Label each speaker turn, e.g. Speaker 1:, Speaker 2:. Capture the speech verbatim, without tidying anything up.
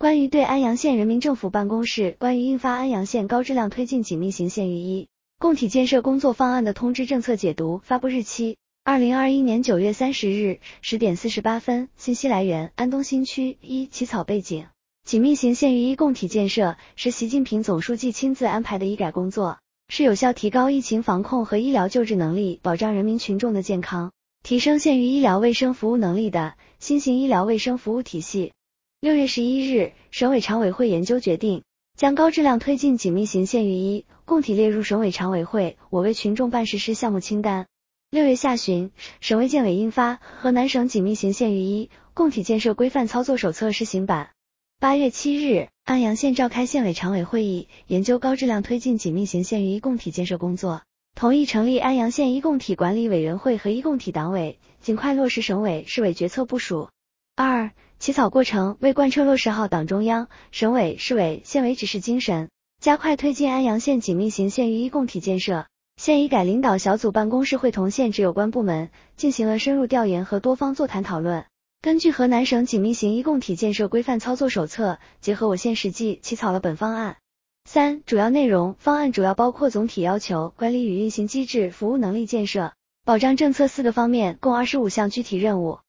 Speaker 1: 关于对安阳县人民政府办公室关于印发安阳县高质量推进紧密型县域一共体建设工作方案的通知政策解读，发布日期二零二一年九月三十日十点四十八分。信息来源：安东新区。一、起草背景：紧密型县域一共体建设是习近平总书记亲自安排的医改工作，是有效提高疫情防控和医疗救治能力，保障人民群众的健康，提升县域医疗卫生服务能力的新型医疗卫生服务体系。六月十一日，省委常委会研究决定，将高质量推进紧密型县域一共体列入省委常委会我为群众办实施项目清单。六月下旬，省卫健委印发《河南省紧密型县域一共体建设规范操作手册施行版》。八月七日，安阳县召开县委常委会议，研究高质量推进紧密型县域一共体建设工作，同意成立安阳县一共体管理委员会和一共体党委，尽快落实省委、市委决策部署。二、起草过程：为贯彻落实好党中央、省委、市委、县委指示精神，加快推进安阳县紧密型县域一共体建设，县医改领导小组办公室会同县直有关部门进行了深入调研和多方座谈讨论，根据河南省紧密型一共体建设规范操作手册，结合我县实际，起草了本方案。三、主要内容：方案主要包括总体要求、管理与运行机制、服务能力建设、保障政策四个方面，共二十五项具体任务。